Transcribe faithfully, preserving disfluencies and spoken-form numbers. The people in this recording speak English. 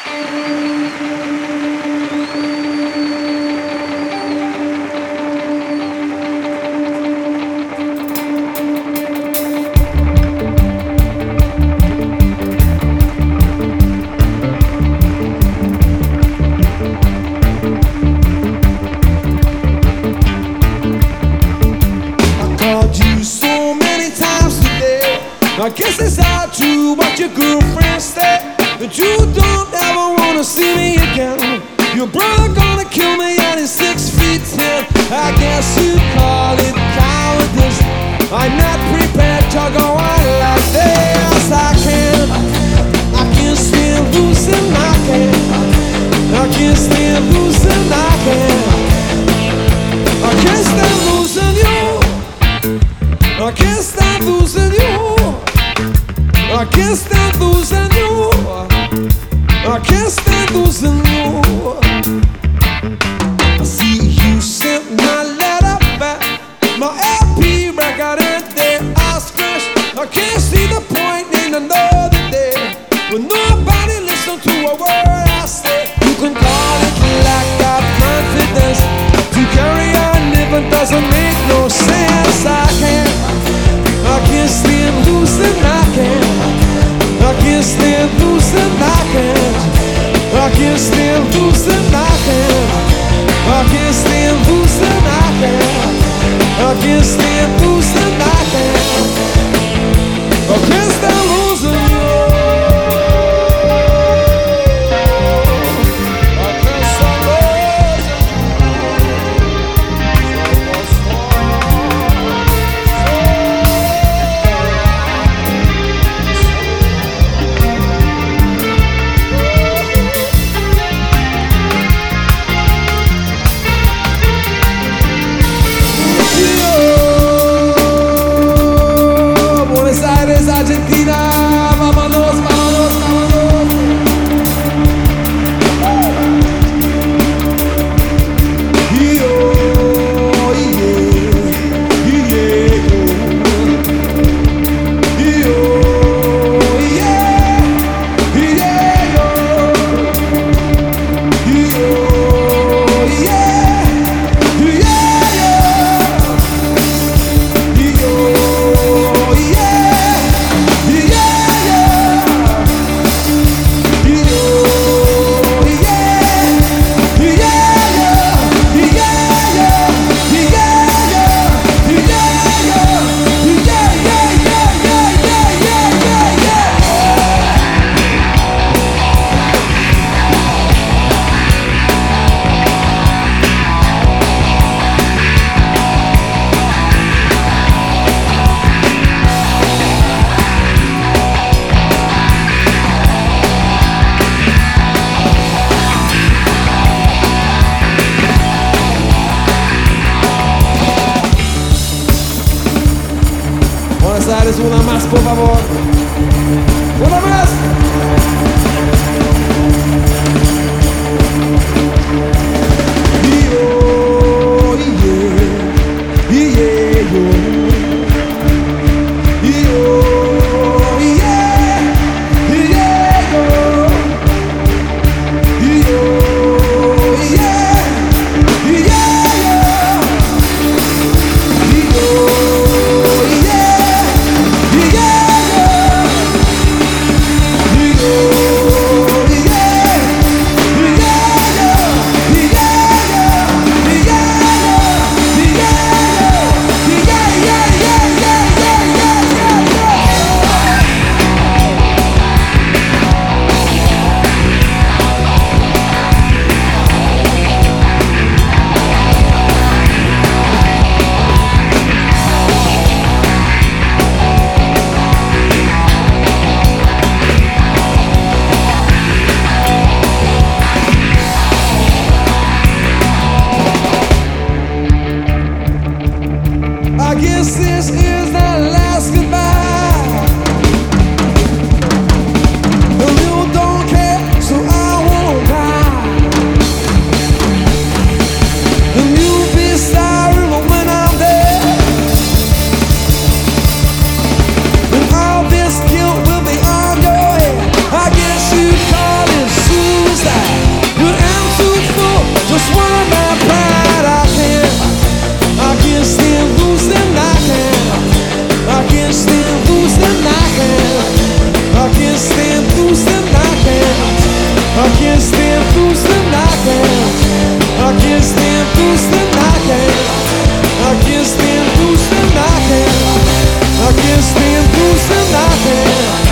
I guess it's all true what your girlfriend said, that you don't ever wanna see me again. Your brother gonna kill me and he's six feet ten. I guess you call it cowardice. I'm not prepared to go on like this. I can't, I can't stand losing, I can't, I can't stand losing, I can't, I can't stand losing you, I can't stand losing you. I can't stand losing you. I can't stand losing you. I see you sent my letter back, my L P record and they are scratched. I can't see the point in another day when nobody listens to a word I say. You can call it lack of confidence. To carry on living doesn't make no sense. I can't, I can't stand losing. I can't. I can't stand losing, I can't. I can't stand losing, I can't. I can't stand losing, I can't. I can't stand losing, I can't. I can't stand losing you. I can't stand losing Argentina, vámonos, vámonos, vámonos. Yo, yeah, yeah, yo, yeah, yeah, yo, yo, yeah, yeah, yo, yeah. Buenos Aires, una más, por favor. Una más. Yo, yeah, yeah, yo. Yeah. I can't stand fools the knocking. I can't stand fools the knocking. I can't stand fools the knocking. I can't stand fools the knocking.